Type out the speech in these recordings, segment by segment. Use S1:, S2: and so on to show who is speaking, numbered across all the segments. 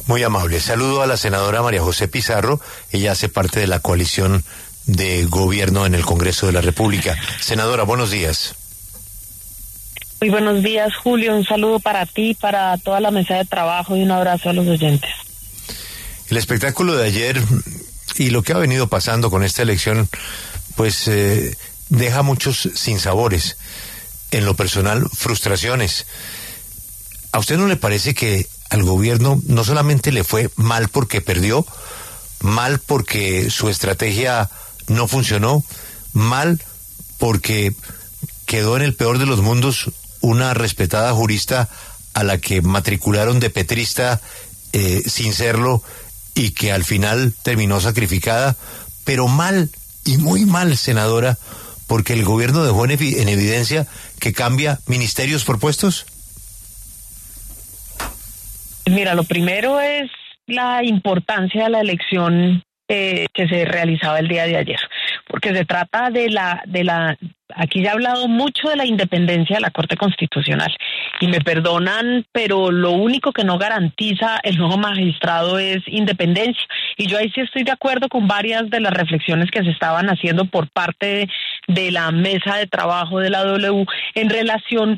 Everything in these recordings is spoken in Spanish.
S1: Muy amable. Saludo a la senadora María José Pizarro. Ella hace parte de la coalición de gobierno en el Congreso de la República. Senadora, buenos días.
S2: Muy buenos días, Julio. Un saludo para ti, para toda la mesa de trabajo y un abrazo a los oyentes.
S1: El espectáculo de ayer y lo que ha venido pasando con esta elección, pues deja muchos sinsabores. En lo personal, frustraciones. ¿A usted no le parece que al gobierno no solamente le fue mal porque perdió, mal porque su estrategia no funcionó, mal porque quedó en el peor de los mundos una respetada jurista a la que matricularon de petrista sin serlo y que al final terminó sacrificada, pero mal y muy mal, senadora, porque el gobierno dejó en evidencia que cambia ministerios por puestos?
S2: Mira, lo primero es la importancia de la elección que se realizaba el día de ayer, porque se trata aquí ya he hablado mucho de la independencia de la Corte Constitucional, y me perdonan, pero lo único que no garantiza el nuevo magistrado es independencia, y yo ahí sí estoy de acuerdo con varias de las reflexiones que se estaban haciendo por parte de la mesa de trabajo de la W en relación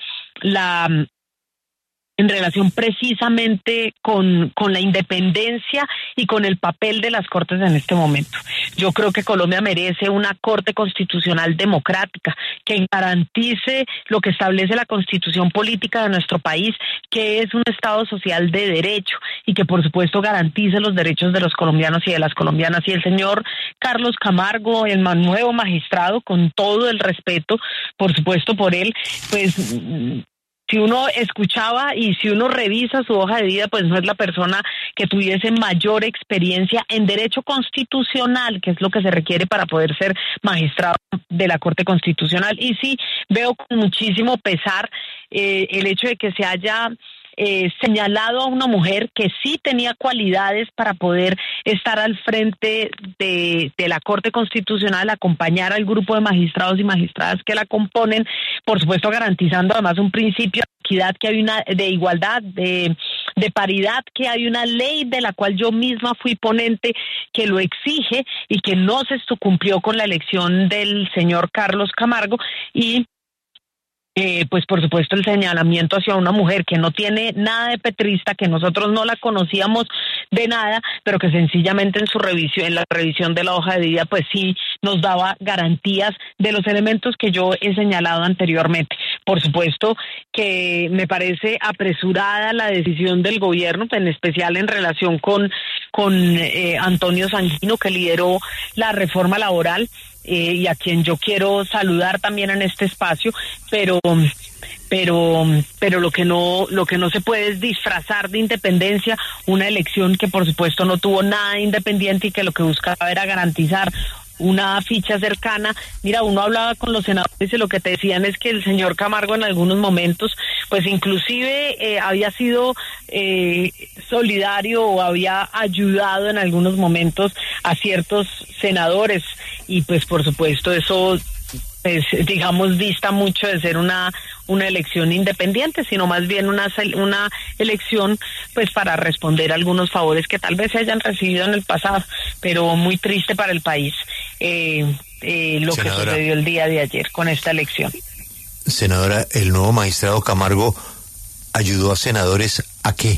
S2: precisamente con la independencia y con el papel de las cortes en este momento. Yo creo que Colombia merece una corte constitucional democrática que garantice lo que establece la constitución política de nuestro país, que es un Estado social de derecho y que por supuesto garantice los derechos de los colombianos y de las colombianas. Y el señor Carlos Camargo, el nuevo magistrado, con todo el respeto, por supuesto, por él, pues si uno escuchaba y si uno revisa su hoja de vida, pues no es la persona que tuviese mayor experiencia en derecho constitucional, que es lo que se requiere para poder ser magistrado de la Corte Constitucional. Y sí, veo con muchísimo pesar el hecho de que se haya señalado a una mujer que sí tenía cualidades para poder estar al frente de la Corte Constitucional, acompañar al grupo de magistrados y magistradas que la componen, por supuesto garantizando además un principio de equidad, que hay de igualdad, de paridad, que hay una ley de la cual yo misma fui ponente que lo exige y que no se cumplió con la elección del señor Carlos Camargo. Y pues por supuesto el señalamiento hacia una mujer que no tiene nada de petrista, que nosotros no la conocíamos de nada, pero que sencillamente en la revisión de la hoja de vida, pues sí nos daba garantías de los elementos que yo he señalado anteriormente. Por supuesto que me parece apresurada la decisión del gobierno, en especial en relación con Antonio Sanguino, que lideró la reforma laboral, y a quien yo quiero saludar también en este espacio, pero lo que no se puede es disfrazar de independencia una elección que por supuesto no tuvo nada independiente y que lo que buscaba era garantizar una ficha cercana. Mira, uno hablaba con los senadores y lo que te decían es que el señor Camargo en algunos momentos, pues inclusive había sido solidario o había ayudado en algunos momentos a ciertos senadores, y pues por supuesto eso, pues digamos, dista mucho de ser una elección independiente, sino más bien una elección pues para responder a algunos favores que tal vez se hayan recibido en el pasado, pero muy triste para el país lo senadora, que sucedió el día de ayer con esta elección.
S1: Senadora, ¿el nuevo magistrado Camargo ayudó a senadores a qué?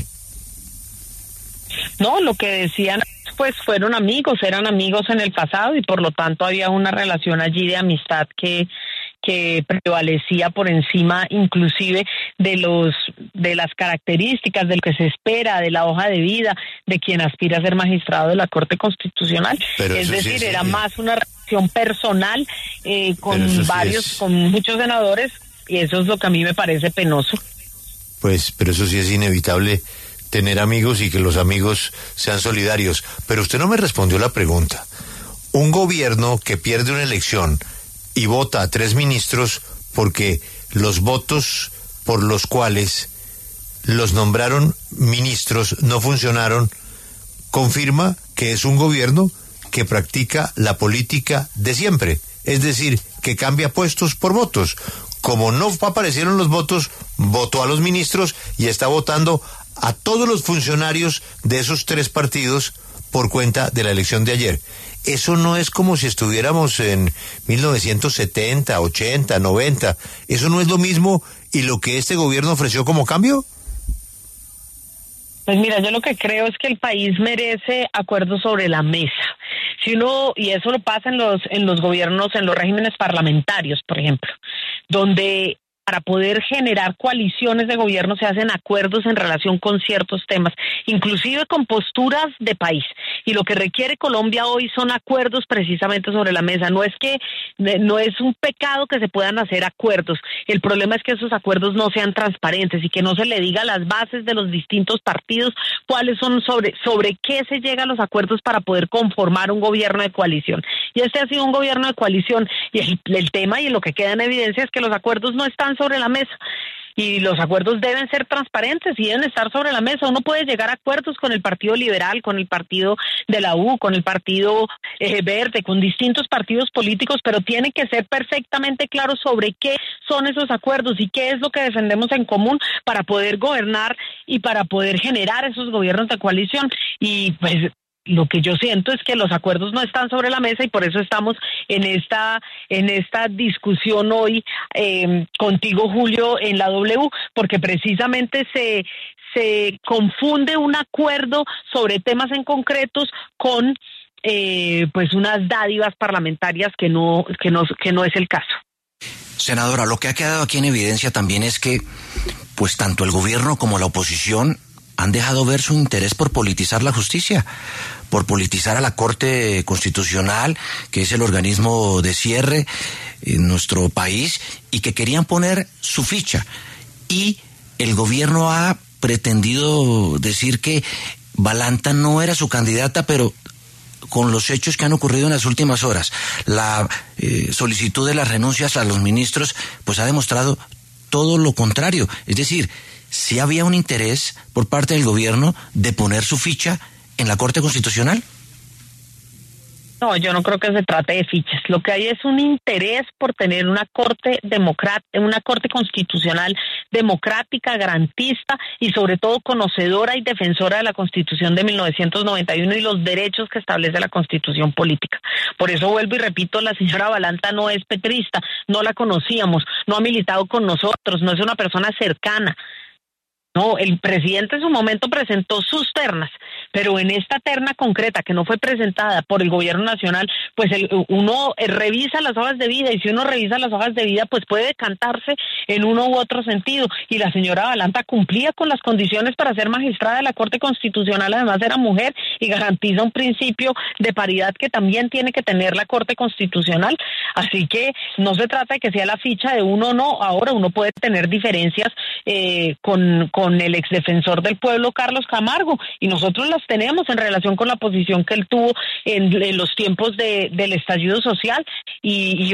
S2: No, lo que decían pues eran amigos en el pasado, y por lo tanto había una relación allí de amistad que prevalecía por encima inclusive de las características, de lo que se espera, de la hoja de vida de quien aspira a ser magistrado de la Corte Constitucional.
S1: Pero
S2: es decir, era más una relación personal con muchos senadores, y eso es lo que a mí me parece penoso.
S1: Pues, pero eso sí es inevitable, tener amigos y que los amigos sean solidarios. Pero usted no me respondió la pregunta. Un gobierno que pierde una elección y vota a 3 ministros porque los votos por los cuales los nombraron ministros no funcionaron, confirma que es un gobierno que practica la política de siempre, es decir, que cambia puestos por votos. Como no aparecieron los votos, votó a los ministros y está votando a todos los funcionarios de esos tres partidos por cuenta de la elección de ayer. Eso no es como si estuviéramos en 1970, 80, 90. ¿Eso no es lo mismo y lo que este gobierno ofreció como cambio?
S2: Pues mira, yo lo que creo es que el país merece acuerdos sobre la mesa. Si uno, y eso lo pasa en los gobiernos, en los regímenes parlamentarios, por ejemplo, donde para poder generar coaliciones de gobierno se hacen acuerdos en relación con ciertos temas, inclusive con posturas de país. Y lo que requiere Colombia hoy son acuerdos precisamente sobre la mesa. No es un pecado que se puedan hacer acuerdos. El problema es que esos acuerdos no sean transparentes y que no se le diga a las bases de los distintos partidos cuáles son sobre qué se llega a los acuerdos para poder conformar un gobierno de coalición. Y este ha sido un gobierno de coalición y el tema y lo que queda en evidencia es que los acuerdos no están sobre la mesa. Y los acuerdos deben ser transparentes y deben estar sobre la mesa. Uno puede llegar a acuerdos con el Partido Liberal, con el Partido de la U, con el Partido Verde, con distintos partidos políticos, pero tiene que ser perfectamente claro sobre qué son esos acuerdos y qué es lo que defendemos en común para poder gobernar y para poder generar esos gobiernos de coalición. Y pues lo que yo siento es que los acuerdos no están sobre la mesa y por eso estamos en esta discusión hoy contigo, Julio, en la W, porque precisamente se confunde un acuerdo sobre temas en concretos con pues unas dádivas parlamentarias que no es el caso.
S3: Senadora, lo que ha quedado aquí en evidencia también es que pues tanto el gobierno como la oposición han dejado ver su interés por politizar la justicia, por politizar a la Corte Constitucional, que es el organismo de cierre en nuestro país, y que querían poner su ficha. Y el gobierno ha pretendido decir que Balanta no era su candidata, pero con los hechos que han ocurrido en las últimas horas, la solicitud de las renuncias a los ministros, pues ha demostrado todo lo contrario. Es decir, ¿sí había un interés por parte del gobierno de poner su ficha en la Corte Constitucional?
S2: No, yo no creo que se trate de fichas. Lo que hay es un interés por tener una corte una corte constitucional democrática, garantista y sobre todo conocedora y defensora de la Constitución de 1991 y los derechos que establece la Constitución política. Por eso vuelvo y repito, la señora Balanta no es petrista, no la conocíamos, no ha militado con nosotros, no es una persona cercana. No, el presidente en su momento presentó sus ternas, pero en esta terna concreta que no fue presentada por el gobierno nacional, pues uno revisa las hojas de vida y si uno revisa las hojas de vida, pues puede decantarse en uno u otro sentido. Y la señora Balanta cumplía con las condiciones para ser magistrada de la Corte Constitucional, además era mujer y garantiza un principio de paridad que también tiene que tener la Corte Constitucional. Así que no se trata de que sea la ficha de uno o no. Ahora uno puede tener diferencias con el exdefensor del pueblo, Carlos Camargo, y nosotros las tenemos en relación con la posición que él tuvo en los tiempos del estallido social y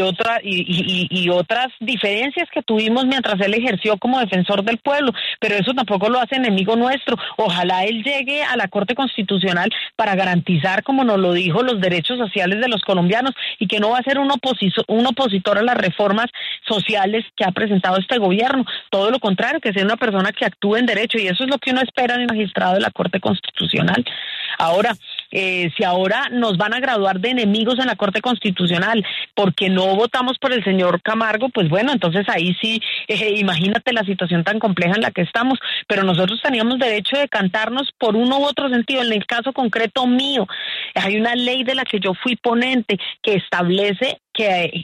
S2: otras diferencias que tuvimos mientras él ejerció como defensor del pueblo, pero eso tampoco lo hace enemigo nuestro. Ojalá él llegue a la Corte Constitucional para garantizar, como nos lo dijo, los derechos sociales de los colombianos y que no va a ser un opositor a las reformas sociales que ha presentado este gobierno, todo lo contrario, que sea una persona que actúe en derecho, y eso es lo que uno espera en el magistrado de la Corte Constitucional. Ahora, si ahora nos van a graduar de enemigos en la Corte Constitucional porque no votamos por el señor Camargo, pues bueno, entonces ahí sí, imagínate la situación tan compleja en la que estamos, pero nosotros teníamos derecho de cantarnos por uno u otro sentido. En el caso concreto mío, hay una ley de la que yo fui ponente que establece que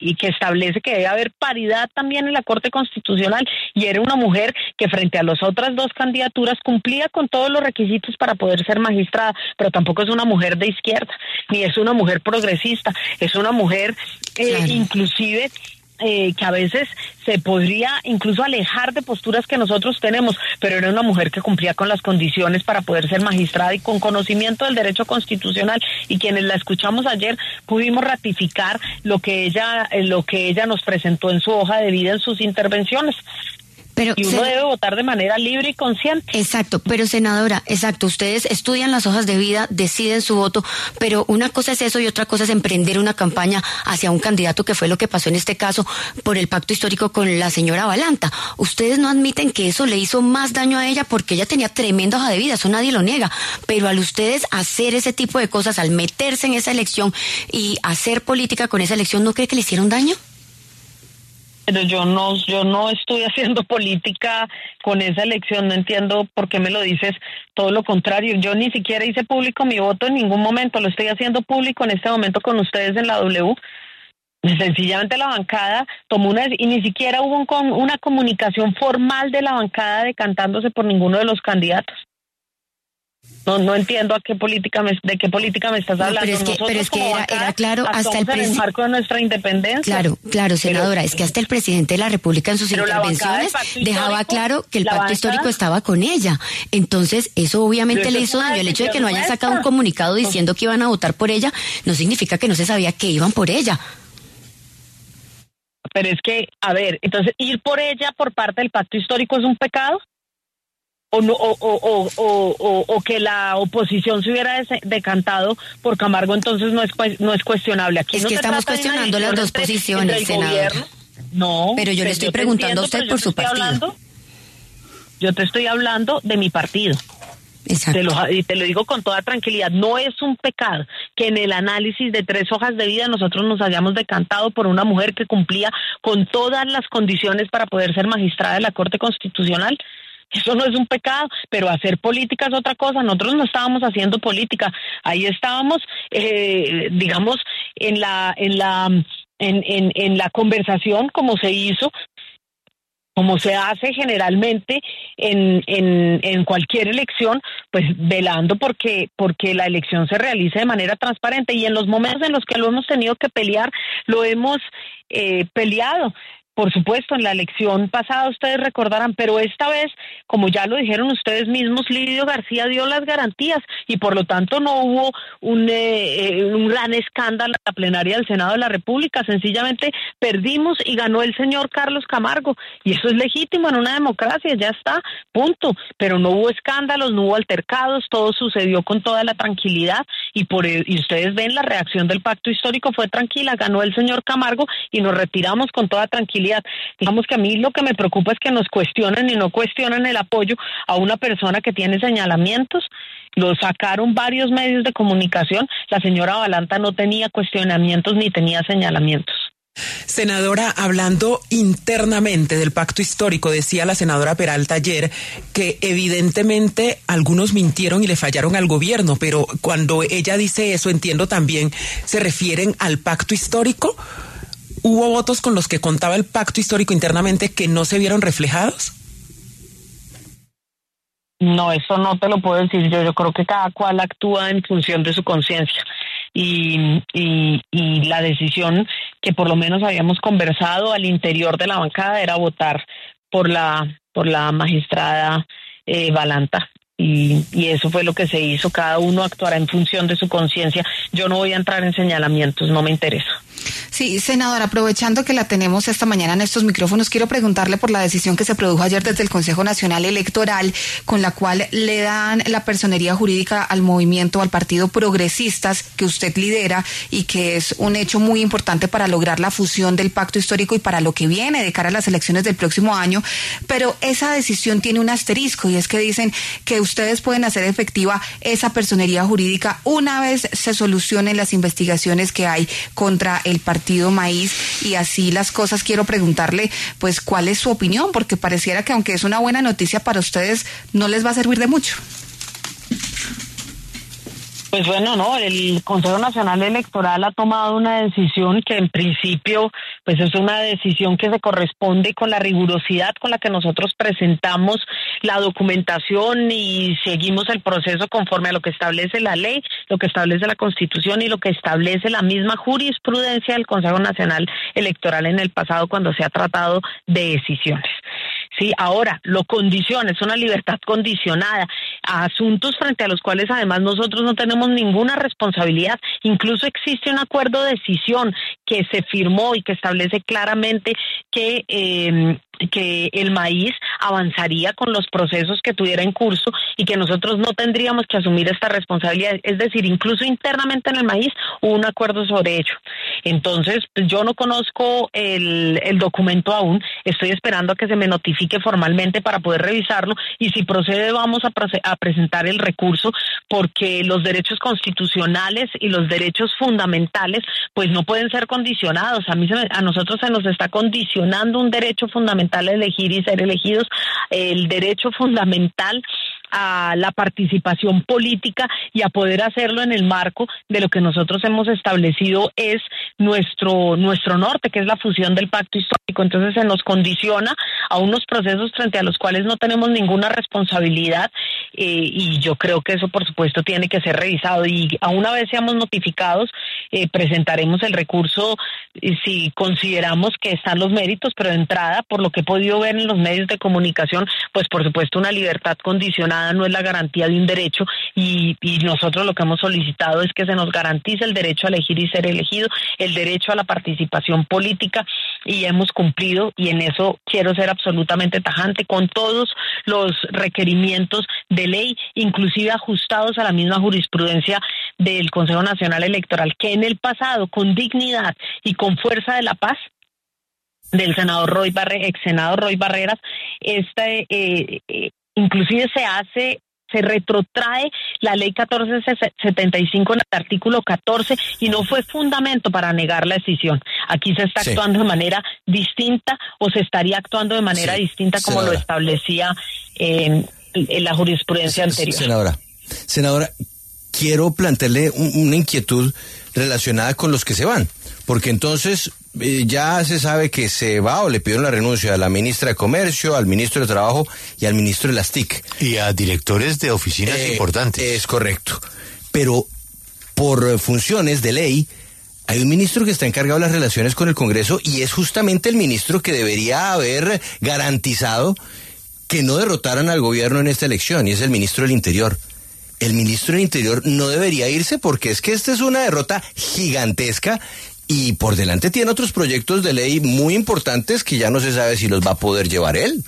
S2: debe haber paridad también en la Corte Constitucional, y era una mujer que frente a las otras dos candidaturas cumplía con todos los requisitos para poder ser magistrada, pero tampoco es una mujer de izquierda, ni es una mujer progresista, es una mujer inclusive que a veces se podría incluso alejar de posturas que nosotros tenemos, pero era una mujer que cumplía con las condiciones para poder ser magistrada y con conocimiento del derecho constitucional, y quienes la escuchamos ayer pudimos ratificar lo que ella nos presentó en su hoja de vida, en sus intervenciones.
S4: Pero,
S2: y uno debe votar de manera libre y consciente.
S4: Exacto, pero senadora, exacto, ustedes estudian las hojas de vida, deciden su voto, pero una cosa es eso y otra cosa es emprender una campaña hacia un candidato, que fue lo que pasó en este caso por el pacto histórico con la señora Balanta. Ustedes no admiten que eso le hizo más daño a ella, porque ella tenía tremenda hoja de vida, eso nadie lo niega, pero al ustedes hacer ese tipo de cosas, al meterse en esa elección y hacer política con esa elección, ¿no cree que le hicieron daño?
S2: Pero yo no estoy haciendo política con esa elección, no entiendo por qué me lo dices, todo lo contrario, yo ni siquiera hice público mi voto en ningún momento, lo estoy haciendo público en este momento con ustedes en la W. Sencillamente la bancada tomó y ni siquiera hubo una comunicación formal de la bancada decantándose por ninguno de los candidatos. No entiendo de qué política me estás hablando.
S4: Pero es que era claro hasta el
S2: presidente. En el marco de nuestra independencia.
S4: Claro, senadora, es que hasta el presidente de la República en sus intervenciones dejaba claro que el pacto histórico estaba con ella. Entonces, eso obviamente le hizo daño. El hecho de que no hayan sacado un comunicado diciendo que iban a votar por ella, no significa que no se sabía que iban por ella.
S2: Pero es que, a ver, entonces, ir por ella por parte del pacto histórico es un pecado. O que la oposición se hubiera decantado por Camargo, entonces no es cuestionable. Aquí
S4: es
S2: no
S4: que estamos cuestionando las dos posiciones, senadora.
S2: No,
S4: pero yo le estoy preguntando a usted por su partido.
S2: Yo te estoy hablando de mi partido.
S4: Exacto.
S2: Y te lo digo con toda tranquilidad, no es un pecado que en el análisis de 3 hojas de vida nosotros nos hayamos decantado por una mujer que cumplía con todas las condiciones para poder ser magistrada de la Corte Constitucional. Eso no es un pecado, pero hacer política es otra cosa. Nosotros no estábamos haciendo política, ahí estábamos, digamos, en la conversación, como se hizo, como se hace generalmente en cualquier elección, pues velando porque la elección se realice de manera transparente, y en los momentos en los que lo hemos tenido que pelear, lo hemos peleado. Por supuesto, en la elección pasada ustedes recordarán, pero esta vez, como ya lo dijeron ustedes mismos, Lidio García dio las garantías y por lo tanto no hubo un gran escándalo en la plenaria del Senado de la República. Sencillamente perdimos y ganó el señor Carlos Camargo, y eso es legítimo en una democracia, ya está, punto. Pero no hubo escándalos, no hubo altercados, todo sucedió con toda la tranquilidad y ustedes ven la reacción del pacto histórico fue tranquila, ganó el señor Camargo y nos retiramos con toda tranquilidad. Digamos que a mí lo que me preocupa es que nos cuestionen y no cuestionan el apoyo a una persona que tiene señalamientos. Lo sacaron varios medios de comunicación. La señora Balanta no tenía cuestionamientos ni tenía señalamientos.
S5: Senadora, hablando internamente del pacto histórico, decía la senadora Peralta ayer que evidentemente algunos mintieron y le fallaron al gobierno, pero cuando ella dice eso, entiendo también, ¿se refieren al pacto histórico? ¿Hubo votos con los que contaba el pacto histórico internamente que no se vieron reflejados?
S2: No, eso no te lo puedo decir yo. Yo creo que cada cual actúa en función de su conciencia. Y la decisión que por lo menos habíamos conversado al interior de la bancada era votar por la magistrada Balanta. Y eso fue lo que se hizo. Cada uno actuará en función de su conciencia. Yo no voy a entrar en señalamientos, no me interesa.
S6: Sí, senadora, aprovechando que la tenemos esta mañana en estos micrófonos, quiero preguntarle por la decisión que se produjo ayer desde el Consejo Nacional Electoral, con la cual le dan la personería jurídica al movimiento, al Partido Progresistas, que usted lidera, y que es un hecho muy importante para lograr la fusión del pacto histórico y para lo que viene de cara a las elecciones del próximo año. Pero esa decisión tiene un asterisco, y es que dicen que ustedes pueden hacer efectiva esa personería jurídica una vez se solucionen las investigaciones que hay contra el Partido Maíz, y así las cosas. Quiero preguntarle, pues, ¿cuál es su opinión? Porque pareciera que aunque es una buena noticia para ustedes, no les va a servir de mucho.
S2: Pues bueno, no, el Consejo Nacional Electoral ha tomado una decisión que en principio, pues es una decisión que se corresponde con la rigurosidad con la que nosotros presentamos la documentación y seguimos el proceso conforme a lo que establece la ley, lo que establece la Constitución y lo que establece la misma jurisprudencia del Consejo Nacional Electoral en el pasado cuando se ha tratado de decisiones. Sí, ahora, lo condiciona, es una libertad condicionada a asuntos frente a los cuales además nosotros no tenemos ninguna responsabilidad. Incluso existe un acuerdo de decisión que se firmó y que establece claramente que que el maíz avanzaría con los procesos que tuviera en curso y que nosotros no tendríamos que asumir esta responsabilidad. Es decir, incluso internamente en el maíz hubo un acuerdo sobre ello. Entonces, yo no conozco el documento aún, estoy esperando a que se me notifique formalmente para poder revisarlo, y si procede vamos a presentar el recurso, porque los derechos constitucionales y los derechos fundamentales pues no pueden ser condicionados. A nosotros se nos está condicionando un derecho fundamental a elegir y ser elegidos, el derecho fundamental a la participación política y a poder hacerlo en el marco de lo que nosotros hemos establecido es nuestro norte, que es la fusión del pacto histórico. Entonces se nos condiciona a unos procesos frente a los cuales no tenemos ninguna responsabilidad, y yo creo que eso por supuesto tiene que ser revisado, y a una vez seamos notificados presentaremos el recurso si consideramos que están los méritos, pero de entrada, por lo que he podido ver en los medios de comunicación, pues por supuesto una libertad condicionada no es la garantía de un derecho, y nosotros lo que hemos solicitado es que se nos garantice el derecho a elegir y ser elegido, el derecho a la participación política, y hemos cumplido, y en eso quiero ser absolutamente tajante, con todos los requerimientos de ley, inclusive ajustados a la misma jurisprudencia del Consejo Nacional Electoral, que en el pasado, con dignidad y con fuerza de la paz, del senador ex senador Roy Barreras, inclusive se retrotrae la ley 1475 en el artículo 14 y no fue fundamento para negar la decisión. Aquí se está actuando de manera distinta, o se estaría actuando de manera distinta como senadora, lo establecía en la jurisprudencia anterior.
S7: Senadora, quiero plantearle una inquietud relacionada con los que se van, porque entonces ya se sabe que se va, o le pidieron la renuncia a la ministra de Comercio, al ministro de Trabajo y al ministro de las TIC.
S1: Y a directores de oficinas importantes.
S7: Es correcto. Pero por funciones de ley, hay un ministro que está encargado de las relaciones con el Congreso, y es justamente el ministro que debería haber garantizado que no derrotaran al gobierno en esta elección, y es el ministro del Interior. El ministro del Interior no debería irse, porque es que esta es una derrota gigantesca, y por delante tiene otros proyectos de ley muy importantes que ya no se sabe si los va a poder llevar él.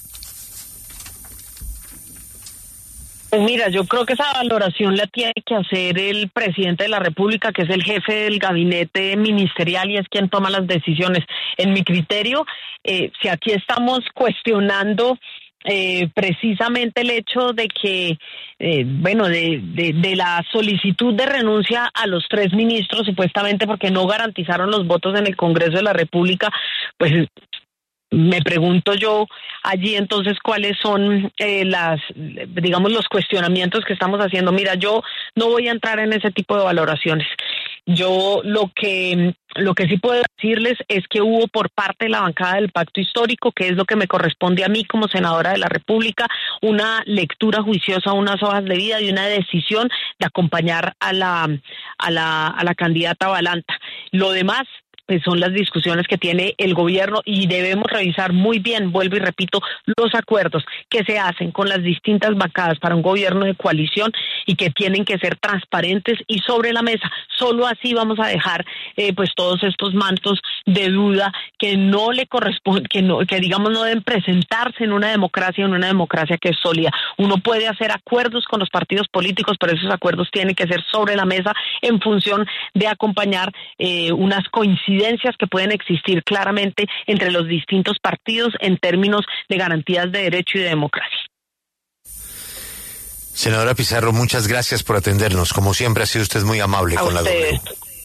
S2: Pues mira, yo creo que esa valoración la tiene que hacer el presidente de la República, que es el jefe del gabinete ministerial y es quien toma las decisiones. En mi criterio, si aquí estamos cuestionando precisamente el hecho de que, de la solicitud de renuncia a los 3 ministros, supuestamente porque no garantizaron los votos en el Congreso de la República, pues me pregunto yo allí entonces cuáles son los cuestionamientos que estamos haciendo. Mira, yo no voy a entrar en ese tipo de valoraciones. Yo lo que sí puedo decirles es que hubo por parte de la bancada del Pacto Histórico, que es lo que me corresponde a mí como senadora de la República, una lectura juiciosa, unas hojas de vida y una decisión de acompañar a la candidata Balanta. Lo demás pues son las discusiones que tiene el gobierno, y debemos revisar muy bien, vuelvo y repito, los acuerdos que se hacen con las distintas bancadas para un gobierno de coalición, y que tienen que ser transparentes y sobre la mesa. Solo así vamos a dejar pues todos estos mantos de duda que no le corresponden, que digamos no deben presentarse en una democracia que es sólida. Uno puede hacer acuerdos con los partidos políticos, pero esos acuerdos tienen que ser sobre la mesa en función de acompañar unas coincidencias que pueden existir claramente entre los distintos partidos en términos de garantías de derecho y de democracia.
S1: Senadora Pizarro, muchas gracias por atendernos. Como siempre, ha sido usted muy amable con la W.